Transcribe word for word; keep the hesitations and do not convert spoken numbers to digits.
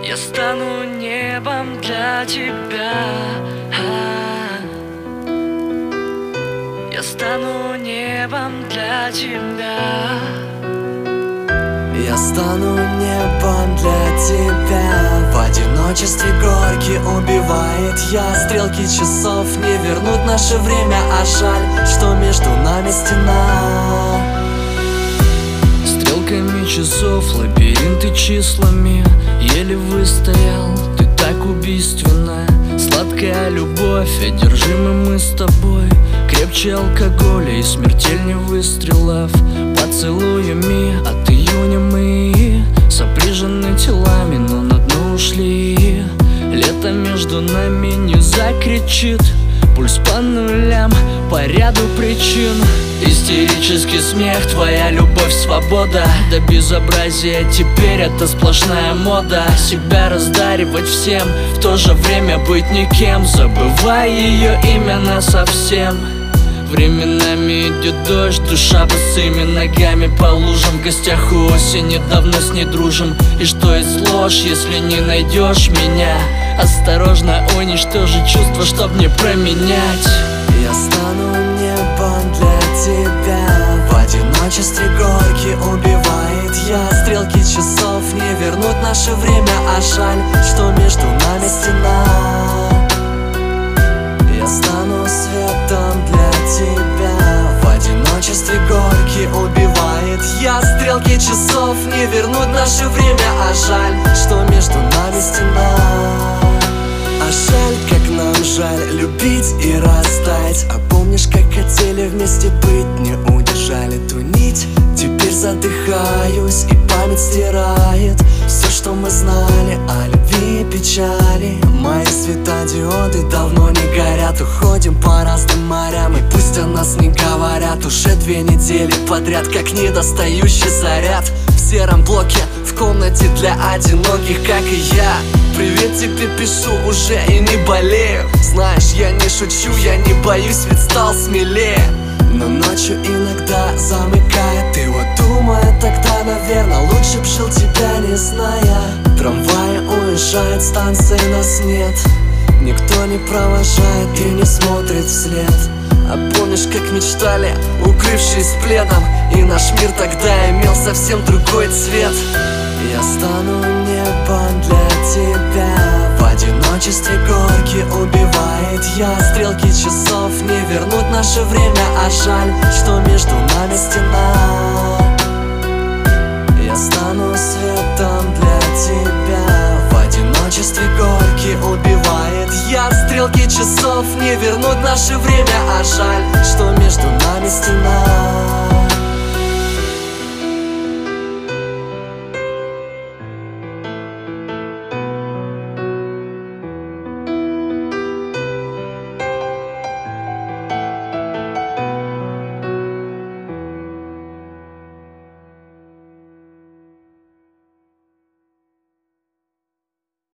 Я стану небом для тебя. Я стану небом для тебя. Я стану небом для тебя. В одиночестве горький убивает я. Стрелки часов не вернут наше время, а жаль, что между нами стена. Стрелками часов, лабиринты числами, еле выстоял, ты так убийственна. Сладкая любовь, одержимы мы с тобой. Крепче алкоголя и смертельнее выстрелов. Поцелуями от июня мы сопряжены телами, но на дно ушли. Лето между нами не закричит. Пульс по нулям, по ряду причин. Истерический смех, твоя любовь, свобода. До безобразия теперь это сплошная мода. Себя раздаривать всем, в то же время быть никем, забывая ее имя насовсем. Временами идет дождь, душа босыми ногами по лужам. В гостях у осени, давно с ней дружим. И что есть ложь, если не найдешь меня? Осторожно уничтожи чувства, чтоб не променять. Я стану небом для тебя. В одиночестве горький убивает я. Стрелки часов не вернут наше время, а жаль, что между нами стена. Я стану светом для тебя. В одиночестве горький убивает я. Стрелки часов не вернут наше время, а жаль, что между нами стена. А жаль, как нам жаль любить и растаять. А помнишь, как хотели вместе быть, не удержали ту нить. Теперь задыхаюсь и память стирает все, что мы знали о любви и печали. Мои светодиоды давно не горят. Уходим по разным морям, и пусть о нас не говорят. Уже две недели подряд, как недостающий заряд. В сером блоке, в комнате для одиноких, как и я. Привет тебе пишу, уже и не болею. Знаешь, я не шучу, я не боюсь, ведь стал смелее. Но ночью иногда замыкает. И вот думаю, тогда, наверное, лучше б жил тебя не зная. Трамваи уезжают, станции нас нет. Никто не провожает и не смотрит вслед. А помнишь, как мечтали, укрывшись пледом? И наш мир тогда имел совсем другой цвет. Я стану небом для тебя. В одиночестве горький убивает я. Стрелки часов не вернут наше время, а жаль, что между нами стена. Я стану светом для тебя. В одиночестве горький убивает я. Стрелки часов не вернут наше время, а жаль, что между нами стена.